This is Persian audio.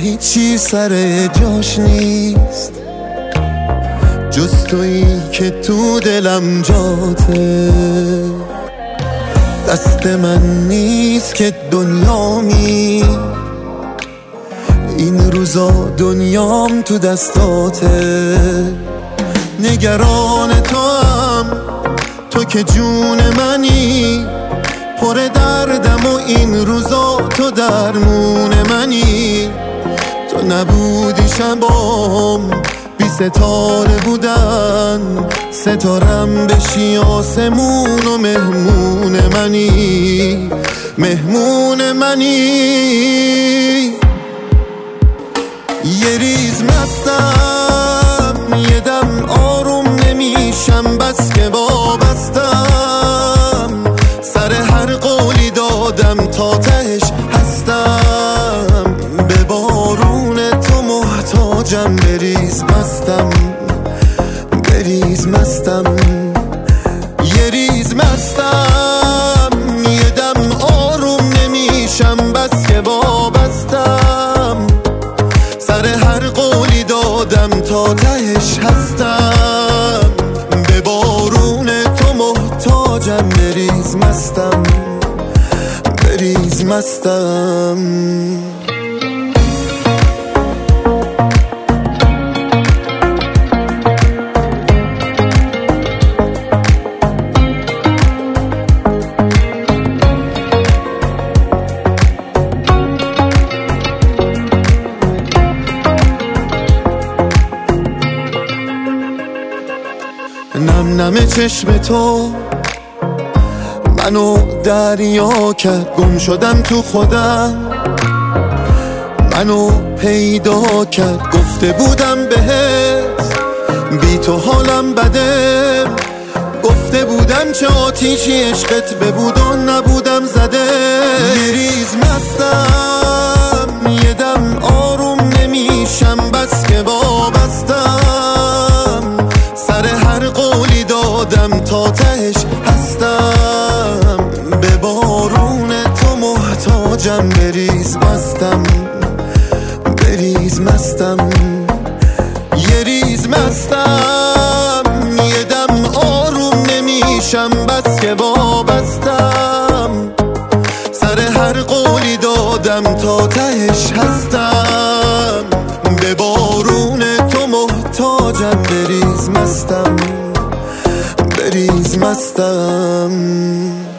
هیچی سر جاش نیست جز تویی که تو دلم جاته. دست من نیست که دنیامی، این روزا دنیام تو دستاته. نگران تو هم، تو که جون منی، پر دردم و این روزا تو درمون منی. تو نبودی شبام بی ستاره بودن، ستارم بشی آسمون و مهمون منی، مهمون منی. یه ریز مستم، یه دم آروم نمیشم، بس که وابستم. سر هر قولی دادم تا تهش هستم. به بارون تو محتاجم، بریز مستم، بریز مستم. یه ریز مستم، یه دم آروم نمیشم، بس که وابستم. سر هر قولی دادم تا تهش هستم. به بارون تو محتاجم، بریز مستم، بریز مستم. نم نم چشم تو منو دریا کرد، گم شدم تو خودم. منو پیدا کرد، گفته بودم بهت بی تو حالم بده. گفته بودم چه آتیشی عشقت ببود و نبودم زده. یه ریز مستم، یه دم آروم نمیشم، بس که وابستم. سر هر قولی دادم تا تهش هستم. به بارون تو محتاجم، بریز مستم، بریز مستم. یه ریز مستم، یه دم آروم نمیشم، بس که وابستم. سر هر قولی دادم تا تهش هستم. به بارون تو محتاجم، بریز مستم، بریز مستم.